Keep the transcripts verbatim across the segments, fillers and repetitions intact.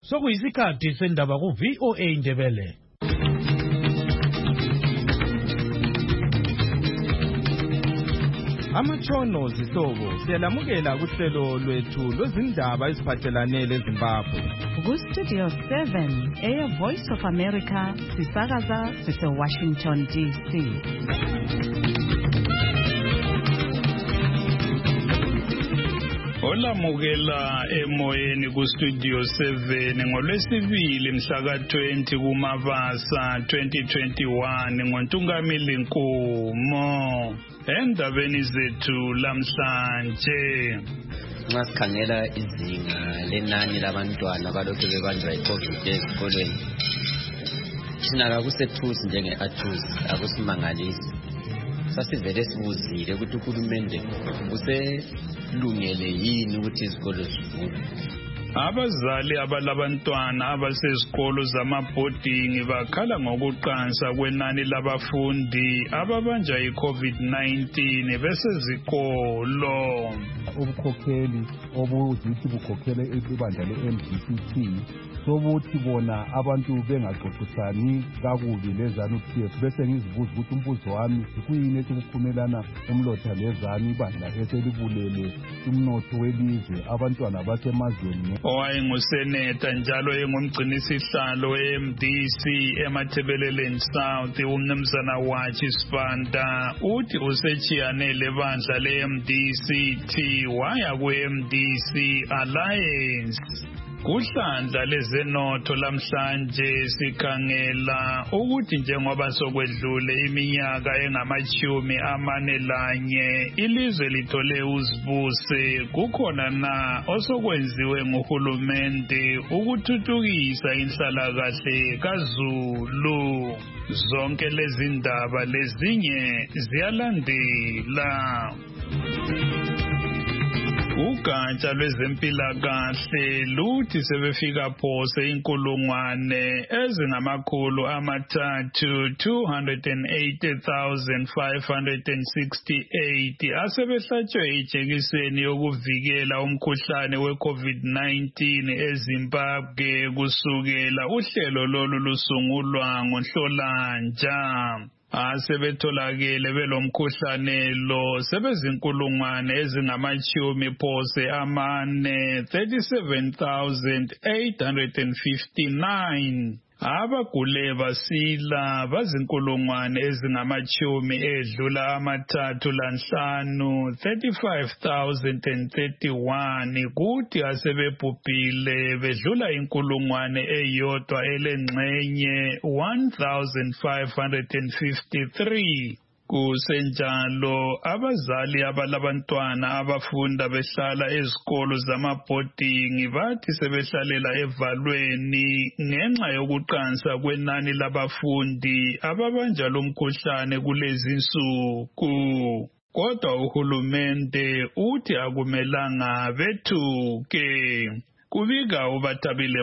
Sokuyisikhathi sendaba ku V O A Indebele. Amatshono zihlobo siyalamukela kuhlelo lwethu lwezindaba eziphathelane leZimbabwe. Ku Studio seven, Air Voice of America, sisakaza sise Washington D C. Olamukela emoyeni ku Studio seven ngolwesibili mhla ka twenty kuMabasa twenty twenty-one ngoNtungamili Nkomo. Endabeni zethu lamhlanje nxa sikhangela izinga lenani labantwana abalokhu bebanjwa yi-COVID ezikolweni, thina kakusethusi njenge-athusi akusimangalisi. Sasivele sibuzile ukuthi uhulumende uselungele yini ukuthi izikolo zivulwe. Abazali abalabantwana abasezikolo zamabhodingi bakhala ngokuqansa kwenani labafundi ababanja i-COVID nineteen besezikolo. Ubukhokheli obuzithi bukhokhele ibandla le-M D C T sobuthi bona abantu bengaxoxisani kakubi lezanu P F bese ngizibuza ukuthi umbuzo wami kuyini esukuphumelana umlotha lezanu ibandla eselibulele umnotho welizwe abantwana basemazweni. Owayenguseneta njalo engumgcinisihlalo we-M D C eMathebeleleni South uMnumzana Wachi Sibanda uthi usechiyane lebandla le-M D C T waya ku-M D C Alliance. Kuhlandla lezenotho lamhlanje sikhangela ukuthi njengoba sokwedlule iminyaka engamachumi amane lanye ilizwe lithole uzibuse, kukhona na osokwenziwe nguhulumende ukuthuthukisa inhlalakahle kaZulu. Zonke lezi ndaba lezinye ziyalandela. Ugatsha lwezempilakahle luthi sebefika phose inkulungwane ezingamakhulu amathathu two hundred eighty thousand five hundred sixty-eight asebehlatshwe ijekiseni yokuvikela umkhuhlane we-COVID nineteen eZimbabwe kusukela uhlelo lolu lusungulwa ngoNhlolanja. Asebetholakele belomkhuhlane lo sebezinkulungwane ezingamachumi phose amane thirty-seven thousand eight hundred fifty-nine. Abagule basila bazinkulungwane ezingamachumi edlula amathathu lanhlanu thirty-five thousand thirty-one kuthi asebebhubhile bedlula inkulungwane eyodwa elengxenye one thousand five hundred fifty-three. Kusenjalo abazali abalabantwana abafunda behlala ezikolo zamabhodingi bathi sebehlalela evalweni ngenxa yokuqansa kwenani labafundi ababanja lomkhuhlane kulezi insuku. Kodwa uhulumende uthi akumelanga bethuke. Kubika uBathabile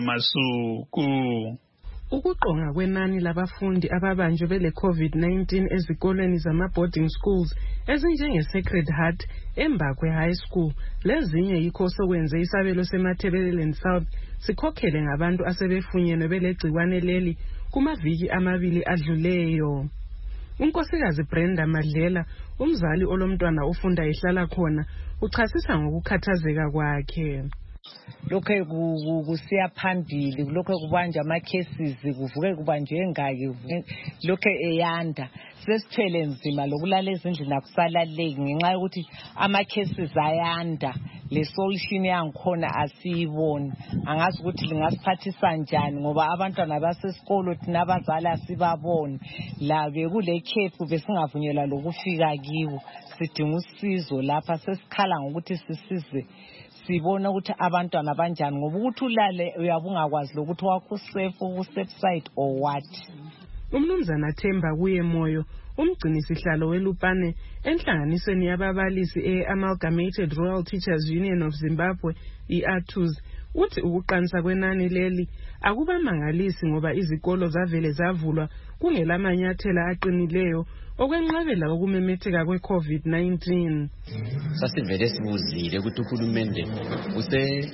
Masuku. Ukuqonga kwenani labafundi ababanjwe bele COVID nineteen ezikolweni zama boarding schools ezinjenge Sacred Heart, Embakwe High School lezinye yikho sokwenze isabelo seMathebeleleni South sikhokhele ngabantu asebefunyenwe belegciwane leli kumaviki amabili adluleyo. Unkosikazi Brenda Madlela, umzali olomntwana ufunda ehlala khona, uchasisa ngokukhathazeka kwakhe. Lokho kusiya phambili, lokho kubanja ama cases kuvuke kubanje engaki, lokho eyanda sesithele nzima lokulala ezindlini akusalaleki ngenxa yokuthi ama cases ayanda. Le solution yangikhona asiyiboni, angazi ukuthi lingasiphathisa njani ngoba abantwana basesikolo thina abazali asibaboni la bekule cape besingavunyelwa lokufika kiwo. Sidinga usizo lapha, sesikhala ngokuthi sisize sibona ukuthi abantwana banjani ngoba ukuthi ulale uyabungakwazi lokuthi wakho safe usafe side or what. Umnumzana Themba kuye moyo umgcinisihlalo weLupane enhlanganisweni yababalisi e-Amalgamated Royal Teachers Union of Zimbabwe i-ATUZ uthi ukuqansa kwenani leli akubamangalisi ngoba izikolo zavele zavulwa kungelamanyathela aqinileyo okwenqabela ukumemetheka kwe-COVID nineteen. Sasivele sibuzile ukuthi uhulumende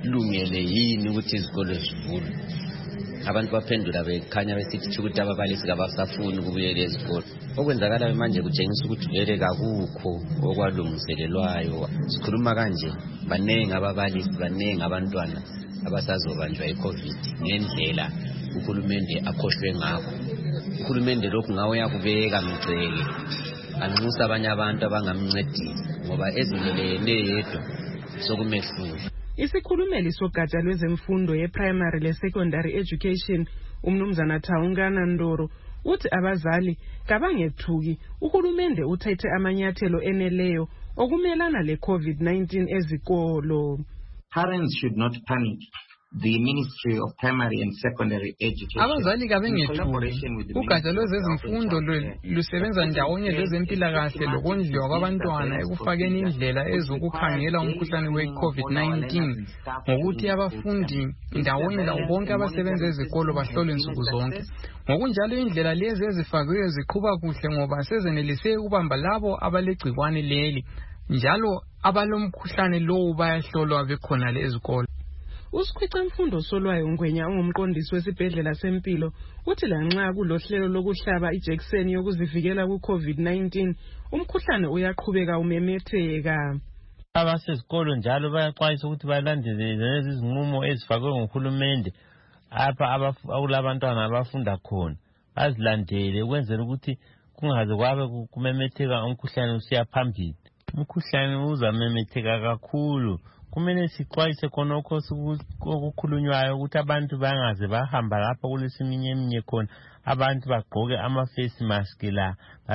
zikulungele yini ukuthi izikole zivulwe. Abantu baphendula bekhanya besithi ukuthi ababalisi kabasafuni ukubuyela ezikole. Okwenzakala manje kutshengisa ukuthi vele kakukho okwalungiselelwayo. Sikhuluma kanje, banengi ababalisi, banengi abantwana abasazobanjwa iCovid ngendlela uhulumende akhohlwe ngakho. Uhulumende lokhu ngawo yakubeka mgceke, anxusa abanye abantu abangamncedisa ngoba ezimelele yedwa sokumehlula. Isikhulumeli sogatsha lwezemfundo ye-primary le-secondary education umnumzana Thawungana Ndoro uthi abazali kabangethuki uhulumende uthethe amanyathelo eneleyo okumelana le-COVID nineteen ezikolo. Parents should not panic. The Ministry of Primary and Secondary Education. Abazali kabengethuki. Ugatsha lwezemfundo lusebenza ndawonye lezempilakahle lokondliwa kwabantwana ekufakeni indlela ezokukhangela umkhuhlane we-COVID nineteen ngokuthi abafundi ndawonye labo bonke abasebenza ezikolo bahlolwe nsuku zonke. Ngokunjalo indlela lezi ezifakiwe ziqhuba kuhle ngoba sezenelise ukubamba labo abalegcikwane leli njalo abalomkhuhlane lowo bayahlolwa bekhona lezikolo. Usikhwica mfundo Solwayo Ngwenya ungumqondisi wesibhedlela sempilo uthi lanxa kulohlelo lokuhlaba ijekiseni yokuzivikela ku-COVID nineteen umkhuhlane uyaqhubeka umemetheka. Abasesikolo njalo bayaxwayisa ukuthi balandele lezi zinqumo ezifakwe nguhulumende apha akulabantwana abafunda khona bazilandele ukwenzela ukuthi kungaze kwabe kumemetheka umkhuhlane usiya phambili. Umkhuhlane uzamemetheka kakhulu. Kumele sixwayise khonokho okukhulunywayo ukuthi abantu bangaze bahamba lapha kulesiminye eminye khona abantu bagqoke ama-face mask la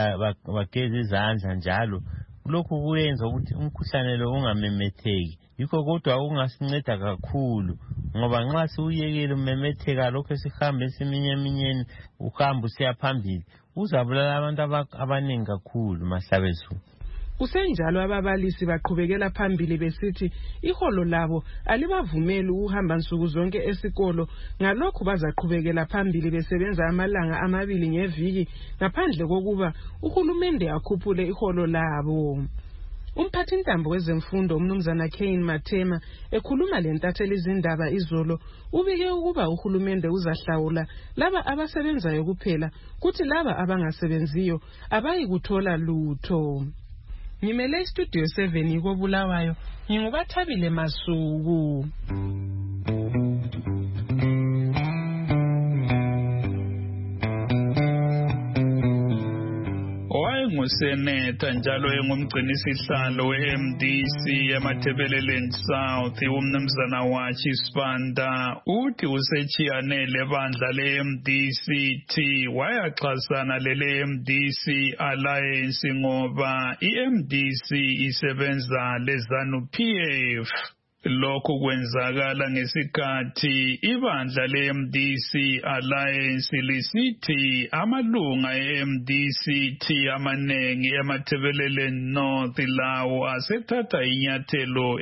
bageze izandla njalo. Lokhu kuyenza ukuthi umkhuhlane lo ungamemetheki. Yikho kodwa ungasinceda kakhulu ngoba nxa siuyekele umemetheka lokho sihambe esiminye eminyeni uhamba usiya phambili uzabulala abantu abaningi kakhulu mahlabezu. Kusenjalo ababalisi baqhubekela phambili besithi iholo labo alibavumeli ukuhamba nsuku zonke esikolo ngalokho bazaqhubekela phambili besebenza amalanga amabili ngeviki ngaphandle kokuba uhulumende akhuphule iholo labo. Umphathintambo wezemfundo umnumzana Kane Mathema ekhuluma lentatheli izindaba izolo ubike ukuba uhulumende uzahlawula laba abasebenzayo kuphela kuthi laba abangasebenziyo abayi kuthola lutho. Ngimele studio seven yiko Bulawayo ngingubathabile Masuku. Wayenguseneta njalo engumgcinisihlalo we-M D C emathebeleleni South umnumzana wathi Sibanda uthi usechiyanele bandla le-M D C T wayaxhasana lele-M D C Alliance ngoba i-M D C isebenza le-ZANU-P F. Lokhu kwenzakala ngesikhathi ibandla le-M D C Alliance lisithi amalunga e-M D C T amanengi emathebeleleni North lawo asethatha inyathelo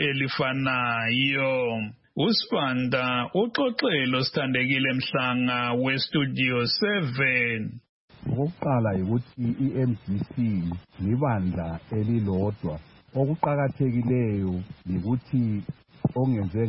elifanayo. uSibanda uxoxelo sithandekile Mhlanga westudio seven. Okokuqala ukuthi i-M D C libandla elilodwa. Okuqakathekileyo ukuthi ongenze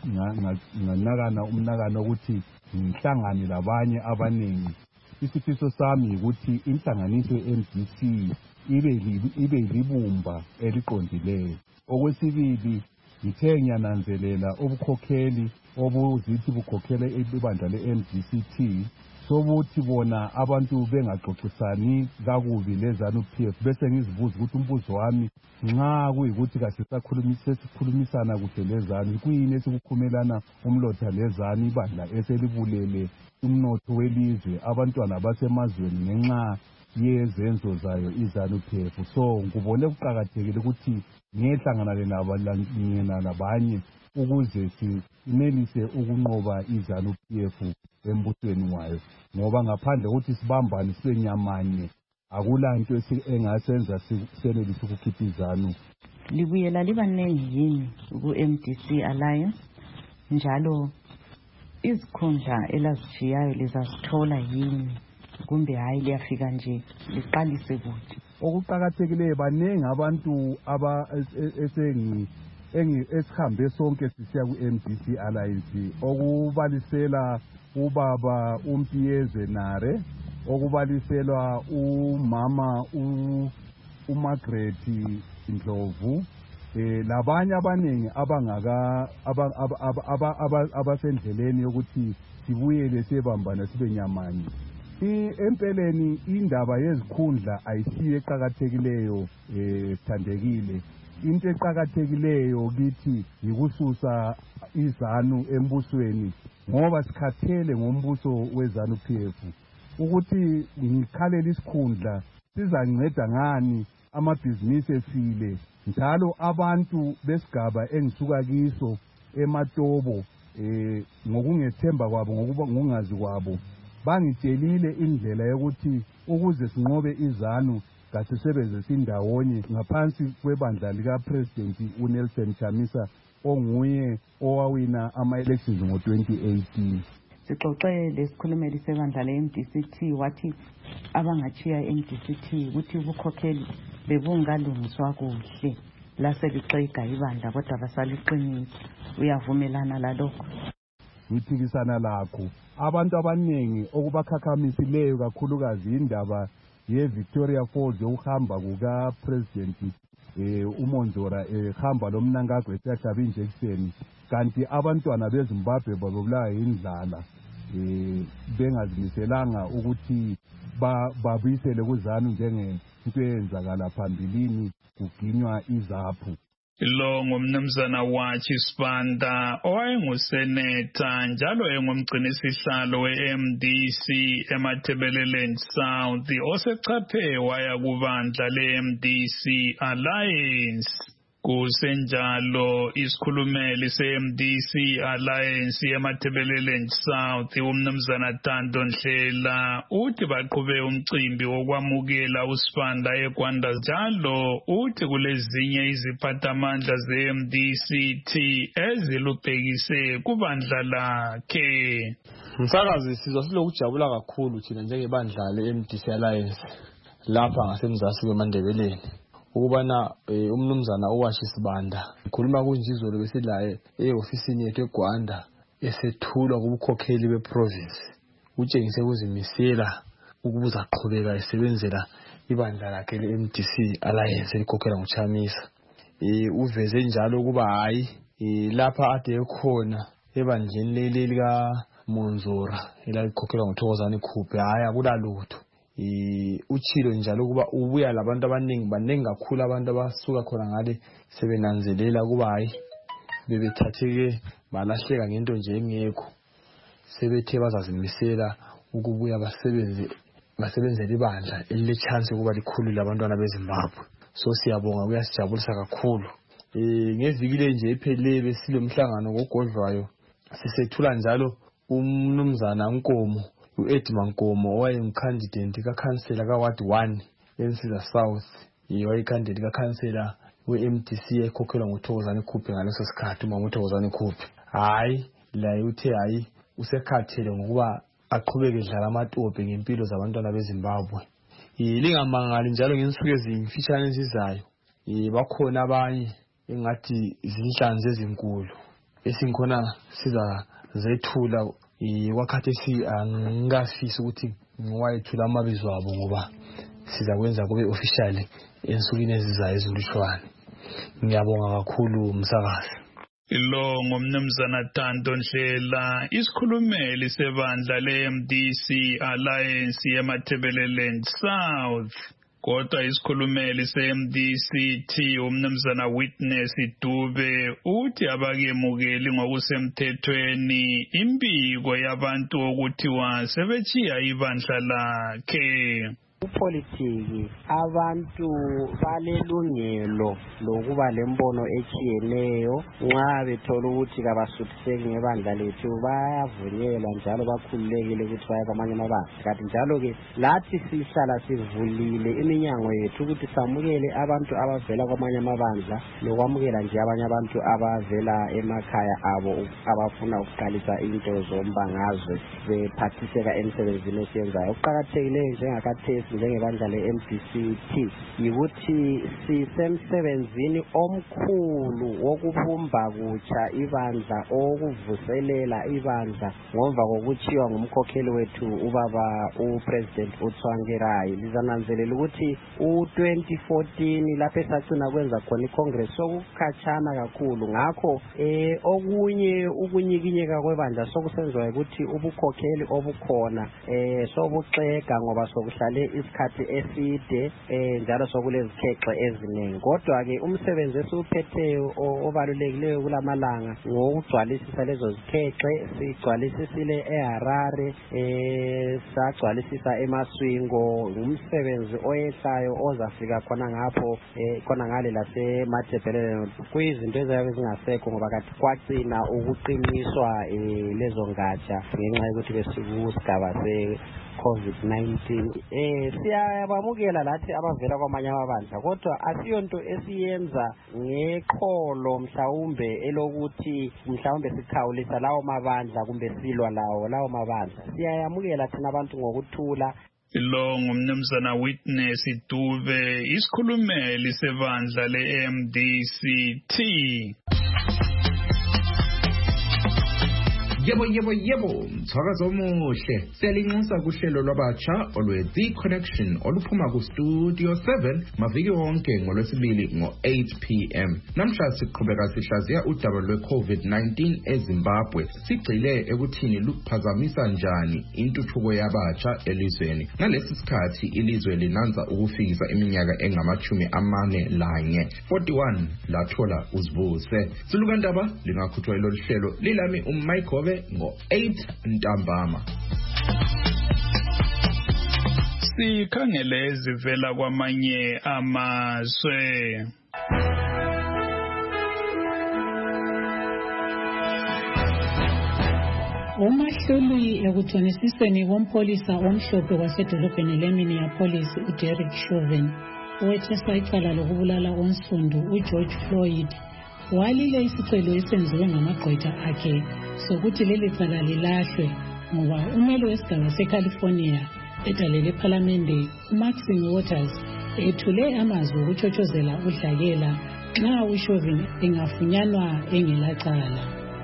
nganakana umnakano ukuthi ngihlangane labanye abaningi. Isifiso sami ukuthi inhlanganiso ye-M D C ibe ibe libumba eliqondileyo. Okwesibili ngithe ngiyananzelela ubukhokheli obuzithi bukhokhele ibandla le-M D C T sokuthi bona abantu bengaxoxisani kakubi le-ZANU-P F bese ngizibuza ukuthi umbuzo wami nxa kuyikuthi kasikhulumisana kuhle le-ZANU kuyini esikukhumelana umlotha le-ZANU ibandla eselibulele umnotho welizwe abantwana basemazweni ngenxa yezenzo zayo i-ZANU-P F. So ngubone kuqakathekile ukuthi ngiyehlangana labanye ukuze sinelise ukunqoba i-ZANU-P F embusweni wayo ngoba ngaphandle ukuthi sibambane sibe nyamanye akulanto engasenza senelise ukukhipha i-ZANU. Libuyela libanengi yini ku-M D C Alliance njalo izikhundla elazishiyayo lizazithola yini kumbe hayi liyafika nje liqalise kuthi? Okuqakathekileyo banengi abantu aba esengi esihambe sonke sisiya ku-M D C Alliance okubalisela ubaba uMpiyeze Nare, okubaliselwa umama uMargaret Ndlovu, eh labanye abaningi abangaka abasendleleni yokuthi sibuyele sebambana sibe nyamanye. Empeleni indaba yezikhundla ayisiyo eqhakathekileyo eh thandekile. Into eqhakathekileyo kithi yikususa izanu embusweni ngoba sikhathele ngombuso wezanu P F ukuthi ngikhalela isikhundla sizanceda ngani amabhizinisi efile njalo abantu besigaba engisuka kiso eMatobo eh ngokungethemba kwabo ngokuba ngongazi kwabo bangitshelile indlela yokuthi ukuze sinqobe izanu kasisebeze sindawonye ngaphansi kwebandla lika President uNelson Chamisa onguye owawina ama-elections ngo twenty eighteen. Sixoxe lesikhulumeli sebandla le-M D C T wathi abangachiya i-M D C T ukuthi ubukhokheli bebungalungiswa kuhle laseliqega ibandla kodwa basaliqinisa. Uyavumelana lalokho? Ngiphikisana lakho. Abantu abaningi okubakhakhamisileyo kakhulukazi indaba ye-Victoria Falls yokuhamba kuka-President eh uMonzora ehamba lomnankagwe esahlaba injection kanti abantwana beZimbabwe babulawa indlala eh bengazimiselanga ukuthi babuyisele kuzanu njenge into eyenzakala phambilini kuginywa izaphu. Lo ngumnumzana wathi Sibanda owayenguseneta njalo engumgcinisihlalo we-M D C eMatabeleland South osechaphe waya kubandla le-M D C Alliance. Kusenjalo isikhulumeli se-M D C Alliance eMatabeleland South umnumzana Tando Ndlela uthi baqhube umcimbi wokwamukela uSibanda eGwanda njalo uthi kulezinye iziphathamandla ze-M D C T ezilubhekise kubandla lakhe. Msakazi sizwa silokujabula kakhulu thina njengebandla le-M D C Alliance lapha ngasemzasi kweMandebeleni ukubana umnumzana owashi Sibanda ukhuluma kunjizolo besilaye eofisini yethu eGwanda esethulwa kubukhokheli beprovince utshengise ukuzimisela ukubuza aqhubeka esebenzela ibandla lakhe le-M D C Alliance elikhokhela nguChamisa. Eh uveze njalo kuba hayi lapha ade ekhona ebandleni leli lika Monzora elalikhokhela nguThokozani Khuphe hayi akulalutho. Eh uchilo njalo kuba ubuya labantu abaningi banengi kakhulu abantu abasuka khona ngale sebenanzelela kuba hayi bebethatheke balahleka ngento nje engekho sebethe bazazimisela ukubuya basebenze basebenzele ibandla elile chance kuba likhulu labantwana beZimbabwe. So siyabonga kuyasijabulisa kakhulu. Eh ngevikile nje iphele besilomhlangano ngogodlwayo sisethula njalo umnumzana Nkomo uEdman Nkomo owayengcandidate kaCouncilor kaWard one eNsiza South yiwayicandidate kaCouncilor we-M D C ekhokhelwa nguThokozani Khuphe ngaleso sikhathi uma uThokozani Khuphe hayi la uthe hayi usekhathele ngokuba aqhubeke edlala amatope ngempilo zabantwana beZimbabwe. Lingamangali njalo ngensuku ezimfishane ezizayo bakhona abanye engathi izinhlanzi ezinkulu esinkhona siza zethula wakhathi si angafisa ukuthi ngwayethula amabizo abo ngoba siza kwenza kube officially ensukwini ezizayo ezilutshwane. Ngiyabonga kakhulu msakazi. Lo ngumnumzana Tando Ndlela isikhulumeli sebandla le-M D C Alliance eMatabeleland South. Kodwa isikhulumeli se-M D C T umnumzana Witness Dube uthi abakemukeli ngokusemthethweni imbiko yabantu okuthiwa sebechiya ibandla lakhe. Upolitiki abantu balelungelo lokuba lembono echiyeneyo nxa bethola ukuthi kabasuthiseki ngebandla lethu bayavunyelwa njalo bakhululekile ukuthi baye kwamanye amabandla. Kanti njalo ke lathi sihlala sivulile iminyango yethu ukuthi samukele abantu abavela kwamanye amabandla lokwamukela nje abanye abantu abavela emakhaya abo abafuna ukuqalisa into zombangazwe bephathiseka emsebenzini esiyenzayo. Ukuqakathekileyo njengakathesi thisi njengebandla le-M D C T yikuthi sisemsebenzini omkhulu wokubumba kutsha ibandla okuvuselela ibandla ngomva kokuchiwa ngumkhokheli wethu ubaba upresident uTsvangirai. Lizananzelela ukuthi u-twenty fourteen lapho esagcina kwenza khona icongress sokukhatshana kakhulu, ngakho eh okunye ukunyikinyeka kwebandla sokusenziwa ukuthi ubukhokheli obukhona eh sobuxega ngoba sokuhlale isikhathi eside eh njalo sokulezikhexe eziningi. Kodwa ke umsebenzi esuphetheyo obalulekileyo kulamalanga ngokugcwalisisa lezo zikhexe. Sigcwalisisile eHarare, eh sagcwalisisa eMaswingo, umsebenzi oyehlayo ozafika khona ngapho eh khona ngale laseMathebelele kuyizinto ezabe zingasekho ngoba kade kwagcina ukuqiniswa eh lezo ngatsha ngenxa yokuthi besikusigaba se COVID nineteen. Eh siyabamukela lathi abavela kwamanye amabandla, kodwa asiyonto esiyenza ngeqholo mhlawumbe elokuthi mhlawumbe sikhawulisa lawo mabandla kumbe silwa lawo lawo mabandla. Siyayamukela thina abantu ngokuthula. Lo ngumnumzana Witness Dube, isikhulumeli sebandla le-M D C T. Yebo yebo yebo, mthakazo omuhle. Siyalinxusa kuhlelo lwabatsha olwe-The Connection oluphuma ku-Studio seven maviki wonke ngolwesibili ngo-eight p m Namhla siqhubeka sihlaziya udaba lwe-COVID nineteen eZimbabwe. Sigxile ekuthini luphazamisa njani intuthuko yabatsha elizweni. Ngalesi sikhathi ilizwe linanza ukufikisa iminyaka engamachumi amane lanye, forty-one lathola uzibuse. Silukandaba lingakhuthwa lolu hlelo lilami uMayikhove ngo-eight ntambama. Sikhangele ezivela kwamanye amazwe. Umahluli ekuthonisiseni kompolisa omhlophe wasedolobheni leMinneapolis uDerek Chauvin owethesa icala lokubulala onsundu uGeorge Floyd walile isicelo esenziwe ngamagqwetha akhe sokuthi leli cala lilahlwe ngoba umeli wesigaba seCalifornia edalele ephalamende uMaxine Waters ethule amazwi okuchochozela udlakela nxa uChauvin engafunyanwa engelacala.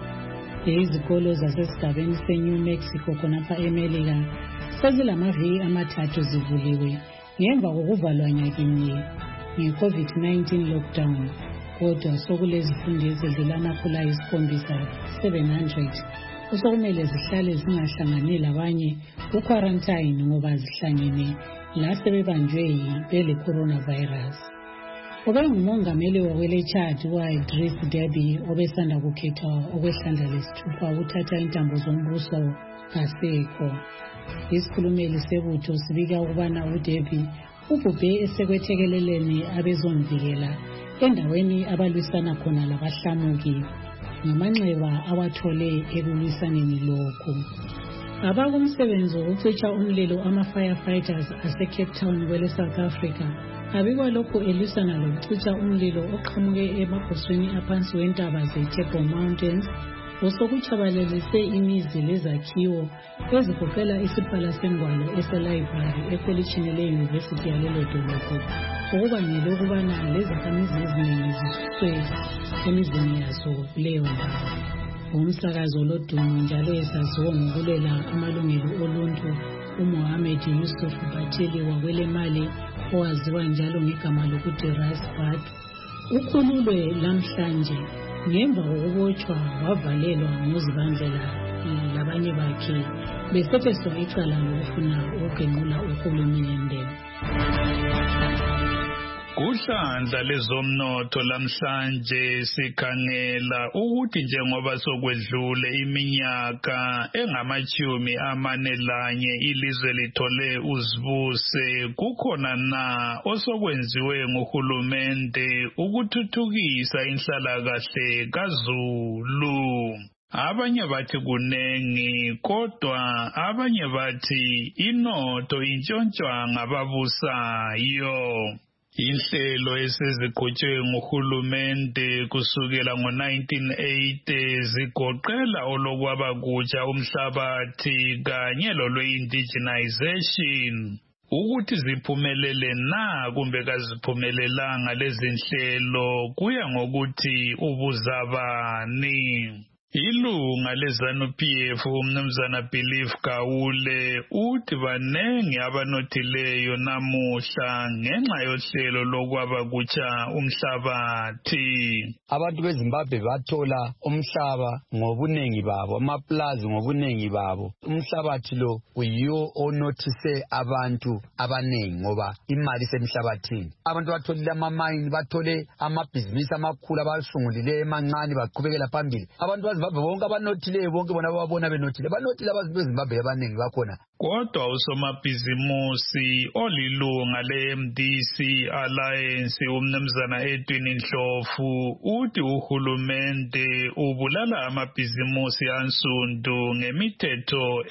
Izikolo zasesigabeni seNew Mexico khonapha eMelika sezilamaviki amathathu zivuliwe ngemva kokuvalwa nyakinye nge-COVID nineteen lockdown. Kodwa sokulezifundi ezidlulana khula isikhombisa seven hundred osokumele zihlale zingahlangani labanye ku-quarantine ngoba zihlangene la sebebanjwe yibele coronavirus. Ubengumongameli wakwele-Chad wa-Idris Deby obesanda kukhethwa okwehlandla lesithupha ukuthatha intambo zombuso kasekho. Isikhulumeli sebutho sibika ukubana uDeby ubhubhe esekwethekeleleni abezomvikela endaweni abalwisana khona labahlamuki ngamanxeba awathole ekulwisaneni lokhu. Abakumsebenzi wokucitsha umlilo ama-firefighters ase-Cape Town kwele South Africa abikwa lokhu elwisana lokucitsha umlilo oqhamuke emabhosweni aphansi wentaba ze-Table Mountains osokutshabalalise imizi lezakhiwo ezigoqela isiphala sengwalo eselibrary ekolitshini le-University yalelo dolobho okubangele ukubana lezakhamizi eziningi zisuswe emizini yazo kuleyo ndawo. Umsakazo lodumo njalo esaziwa ngokulwela amalungelo oluntu uMohammed Yusuf Batili wakwele Mali owaziwa njalo ngegama lokuthi Rasbat ukhululwe lamhlanje ngemva kokubotshwa wavalelwa ngozibandlela labanye bakhe besetheswa icala lokufuna ukugenqula uhulumende. Kuhlandla lezomnotho lamhlanje sikhangela ukuthi njengoba sokwedlule iminyaka engamachumi amane lanye ilizwe lithole uzibuse, kukhona na osokwenziwe nguhulumende ukuthuthukisa inhlalakahle kaZulu. Abanye bathi kunengi, kodwa abanye bathi inotho intshontshwa ngababusayo. Inhlelo eseziqhutshwe nguhulumende kusukela ngo-nineteen eighty zigoqela olokwabakutsha umhlabathi kanye lolwe-indigenization. ukuthi ziphumelele na kumbe kaziphumelelanga lezi nhlelo kuya ngokuthi ubuzabani. Ilunga leZANU P F umnumzana Belief Gawule uthi banengi abanothileyo namuhla ngenxa yohlelo lokwaba kutsha umhlabathi. Abantu beZimbabwe bathola umhlaba ngobunengi babo, amaplazi ngobunengi babo. Umhlabathi lo uyiwo onothise abantu abanengi ngoba imali semhlabathini. Abantu batholile amamayini, bathole amabhizinisi amakhulu abasungulile emancane baqhubekela phambili. Abantu bonke abanothileyo bonke bona babona benothile banothile abantu beZimbabwe abaningi bakhona. Kodwa usomabhizimusi olilunga le-M D C Alliance umnumzana Edwin Ndlovu uthi uhulumende ubulala amabhizimusi ansundu ngemithetho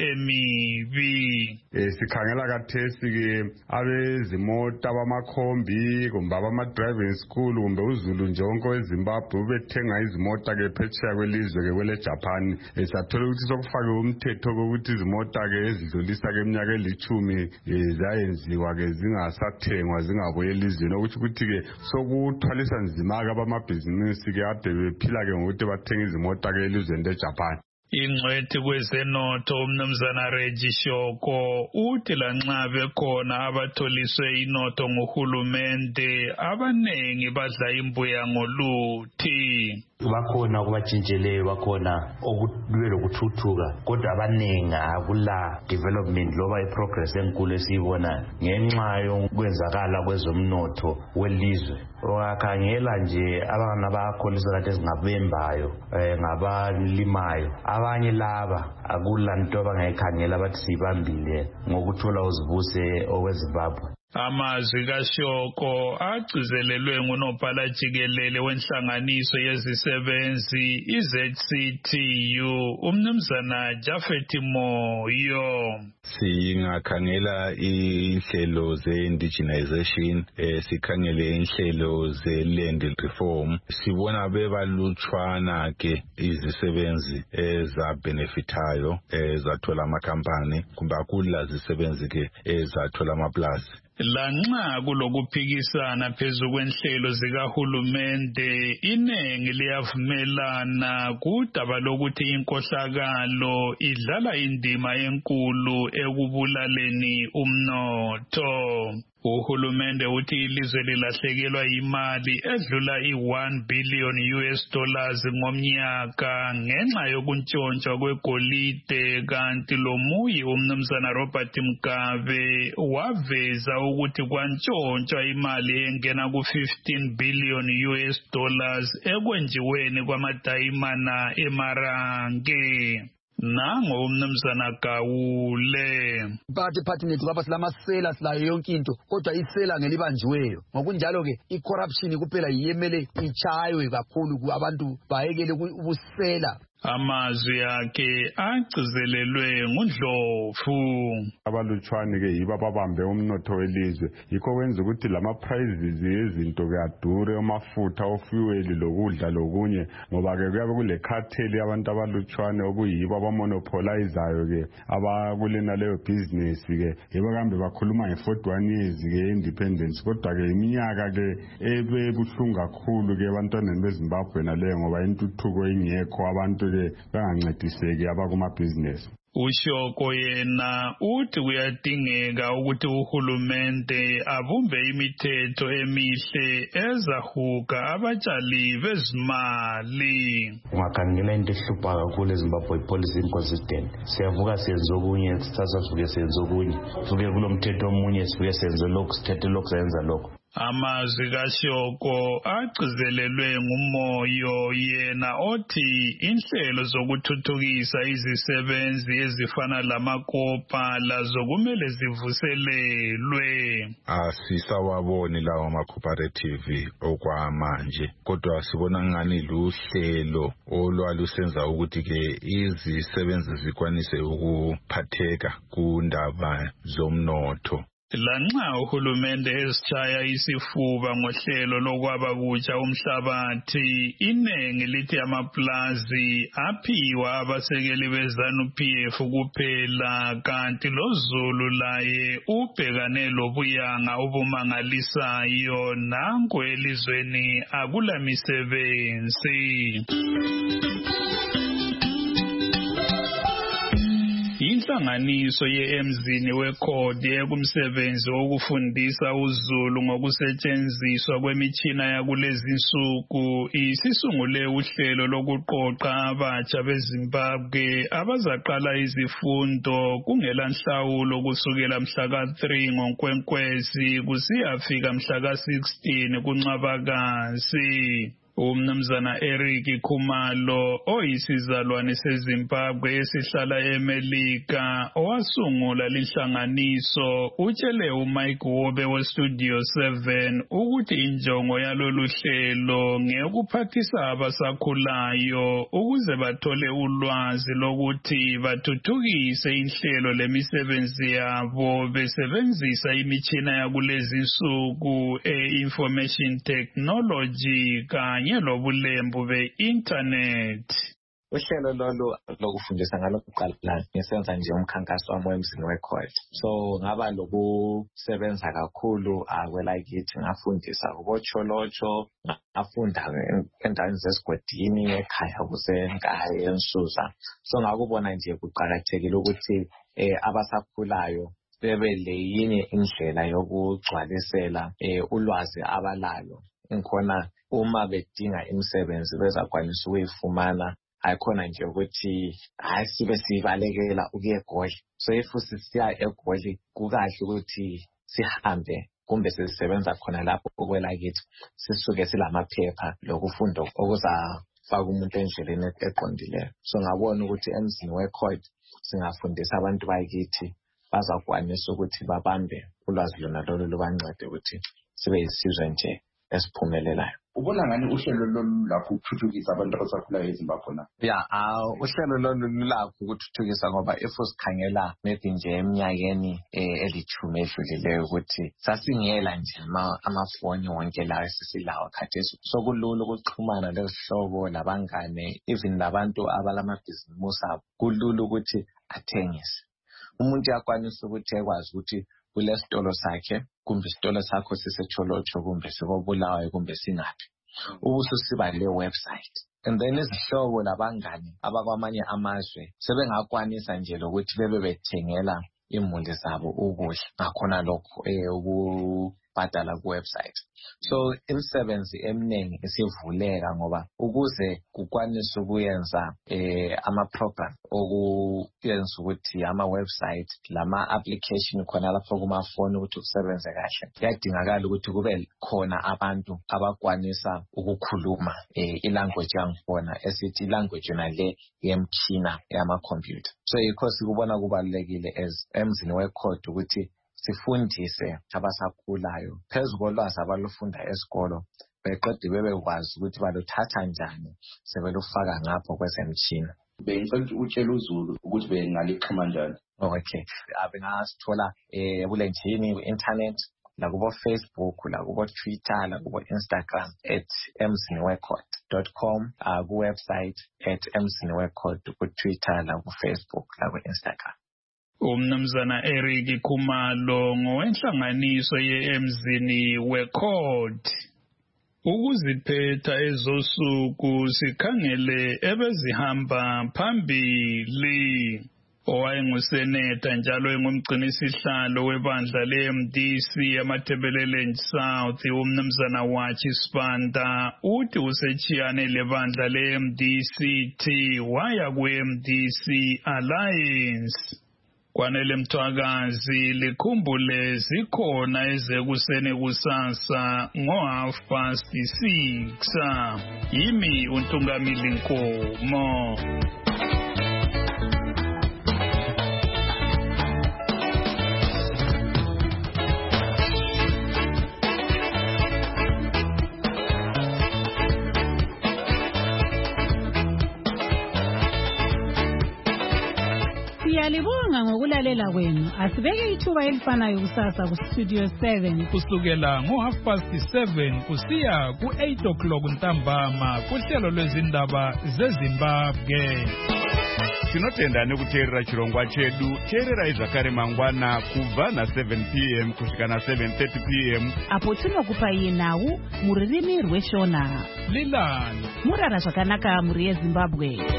emibi. Eh, sikhangela kathesi ke abezimota abamakhombi kumbe abama-driving school kumbe uzulu nje wonke weZimbabwe ubethenga izimota ke phetsheya kwelizwe ke kwele Japan. Esathola ukuthi sokufake umthetho kokuthi izimota ke ezidlulisa ke iminyaka elithumi zayenziwa ke zingasathengwa zingabuye elizweni, ukuthi ukuthi ke sokuthwalisa nzima ke abamabhizinisi ke ade bephila ke ngokuthi bathenga izimota ke elizweni leJapan. Ingcwethi kwezenotho umnumzana Reggie Shoko uthi lanxa bekhona abatholiswe inotho nguhulumende abanengi badla imbuya ngoluthi. Bakhona kubatshintsheleyo, bakhona okube lokuthuthuka, kodwa abanengi akula development loba iprogress enkulu esiyibonayo ngenxa yokwenzakala kwezomnotho welizwe. Wakhangela nje abana bakholisa kade singabembayo ngabalimayo, abanye laba akula nto abangayikhangela bathi sibambile ngokuthola uzibuse okweZimbabwe. Amazwi kaShoko agcizelelwe ngunobhala jikelele wenhlanganiso yezisebenzi i-Z C T U umnumzana Jafet Moyo. Singakhangela inhlelo ze-indigenization, eh, sikhangele inhlelo ze-land reform, sibona bebalutshwana ke izisebenzi ezabenefitayo ezathola amakhampani kumbe akula zisebenzi ke ezathola amaplasi. Lanxa kulokuphikisana phezu kwenhlelo zikahulumende, inengi liyavumelana kudaba lokuthi inkohlakalo idlala indima enkulu ekubulaleni umnotho. Uhulumende uthi ilizwe lilahlekelwa imali edlula i-one billion U S dollars ngomnyaka ngenxa yokuntshontsha kwegolide, kanti lo muyi umnumzana Robert Mugabe waveza ukuthi kwantshontsha imali engena ku-fifteen billion U S dollars ekwenjiweni kwamadayimana emarange. Nango umnumzana Gawule. Bathi phathi nethu lapha silamasela silayo yonke into, kodwa isela ngelibanjiweyo. Ngokunjalo ke i-corruption kuphela yiyemele ichaywe kakhulu abantu bayekele ubusela. Amazwi akhe agcizelelwe nguNdlovu. Abalutshwane ke yibo ababambe umnotho welizwe, yikho kwenza ukuthi lama prices yezinto ke adure, amafutha, ofuel, lokudla lokunye, ngoba ke kuyabe kule cartel yabantu abalutshwane okuyibo abamonopolizayo ke abakulena leyo business ke, yibo kambe bakhuluma nge-forty-one years ke independence, kodwa ke iminyaka ke ebebuhlungu kakhulu ke ebantwaneni beZimbabwe naleyo ngoba intuthuko ingekho, abantu bangancediseki abakumabhizinesi. Ushoko yena uthi kuyadingeka ukuthi uhulumende abumbe imithetho emihle ezahuga abatshali bezimali. Ungakhangela into ehlupha kakhulu eZimbabwe policy inconsistent. Siyavuka senze okunye, sithatha sivuke senze okunye, sivuke kulomthetho omunye sivuke senze lokhu, sithethe lokhu senza lokhu. Amazwi kaShoko agcizelelwe nguMoyo yena othi inhlelo zokuthuthukisa izisebenzi ezifana lamakopa lazo kumele zivuselelwe. Asisawaboni lawo ama-cooperative okwamanje, kodwa sibona ngani luhlelo olwalusenza ukuthi ke izisebenzi zikwanise ukuphatheka kundaba zomnotho. lanxa uhulumende ezitshaya isifuba ngohlelo lokwaba kutsha umhlabathi, iningi lithi amaplazi aphiwa abasekeli beZANU P F kuphela, kanti loZulu laye ubhekane lobuyanga obumangalisayo nanku elizweni akula misebenzi. Inhlanganiso ye-emzini wekhodi ekumsebenzi wokufundisa uZulu ngokusetshenziswa kwemitshina yakulezi nsuku isisungule uhlelo lokuqoqa abatsha beZimbabwe abazaqala izifundo kungela nhlawulo kusukela mhla ka three ngoNkwenkwezi kusiyafika mhla ka sixteen kuNcwabakazi. Umnumzana Eric Khumalo oyisizalwane seZimbabwe esihlala eMelika owasungula linhlanganiso utshele uMike Wobe weStudio seven ukuthi injongo yalolu hlelo ngeyokuphathisa abasakhulayo ukuze bathole ulwazi lokuthi bathuthukise inhlelo lemisebenzi yabo besebenzisa imitshina yakulezi nsuku e-information technology kanye lobulembu be-internet. Uhlelo lolu lokufundisa ngalokuqala ngisenza nje umkhankaso wami wemzini wekhodi. So ngaba lokusebenza kakhulu akwelakithi ngafundisa kubocholocho, ngafunda endaweni zesigodini ekhaya kusenkaya ensusa. So ngakubona nje kuqakathekile ukuthi eh abasakhulayo bebe leyinye indlela yokugcwalisela eh ulwazi abalalo. Ngikhona uma bedinga imisebenzi bezakwanisa ukuyifumana, ayikhona nje ukuthi hayi sibe sibalekela ukuya eGoli. So if sisiya eGoli kukahle ukuthi sihambe kumbe sisebenza khona lapho okwelakithi sisuke silamaphepha lokufunda okuzafaka umuntu endleleni eqondileyo. So ngabona ukuthi emzini wekhodi singafundisa abantu bakithi bazakwanisa ukuthi babambe ulwazi lona lolu lubancede ukuthi sibe yisizwe nje esiphumelelayo. Ubona ngani uhlelo lolu lapho ukuthuthukisa abantu abasakhulayo eZimbabwe na? Yeah, uh, uhlelo lolu lapho ukuthuthukisa ngoba if usikhangela maybe nje eminyakeni elithumi edlulileyo ukuthi sasingela nje amafoni wonke lawo esisilawo khathesi. So kulula ukuxhumana lezihlobo labangane, even labantu abalamabhizimusi abo kulula ukuthi athengise. Umuntu yakwanisa ukuthi ekwazi ukuthi kulesitolo sakhe kumbe isitolo sakho sisecholocho kumbe sikobulawayo kumbe singaphi. Ubususiba le website. And then izihlobo labangane abakwamanye amazwe sebengakwanisa nje lokuthi bebe bethengela imuli zabo ukudla ngakhona lokho eh ukubhadala ku website. So imisebenzi eminingi isivuleka ngoba ukuze kukwanise ukuyenza eh ama program okuyenza ukuthi ama website lama application khona lapho kuma phone ukuthi kusebenze kahle, kuyadingakala ukuthi kube khona abantu abakwanisa ukukhuluma eh ilanguage yangikhona esithi language yona le yemchina yama computer. So yikho sikubona kubalekile as emzini wekhodi ukuthi sifundise abasakhulayo phezu kolwazi abalufunda esikolo beqede bebekwazi ukuthi baluthatha njani sebelufaka ngapho kwezemtshina. Bengicela ukuthi utshele uZulu ukuthi bengalixhuma njani. Okay, abengasithola eh ebulenjini ku-internet la kubo Facebook la kubo Twitter la kubo Instagram at emziniwekhodi dot com, uh, ku website at emziniwekhodi, ku Twitter la ku Facebook la ku Instagram. Umnumzana Eric Khumalo ngowenhlanganiso ye-emzini wekhodi. Ukuziphetha ezosuku sikhangele ebezihamba phambili. Owayenguseneta njalo engumgcinisihlalo webandla le-M D C Amathebeleland South umnumzana Wachi Sibanda uthi usechiyane lebandla le-M D C T waya ku-M D C Alliance. Kwanele Mthwakazi likhumbule zikhona ezekuseni kusasa ngo half past six. Yimi uNtungamili Nkomo. Siyalibonga ngokulalela kwenu. Asibeke ithuba elifanayo kusasa ku-Studio seven. Kusukela ngo-half past seven kusiya ku-eight o'clock ntambama kuhlelo lwezindaba zeZimbabwe. Tinotenda nekuteerera chirongwa chedu. Teererai zvakare mangwana kubva na seven p m kusvika na seven thirty p m apo tinokupa iye nhau mururimi rweshona. Lilani murara zvakanaka muri yeZimbabwe.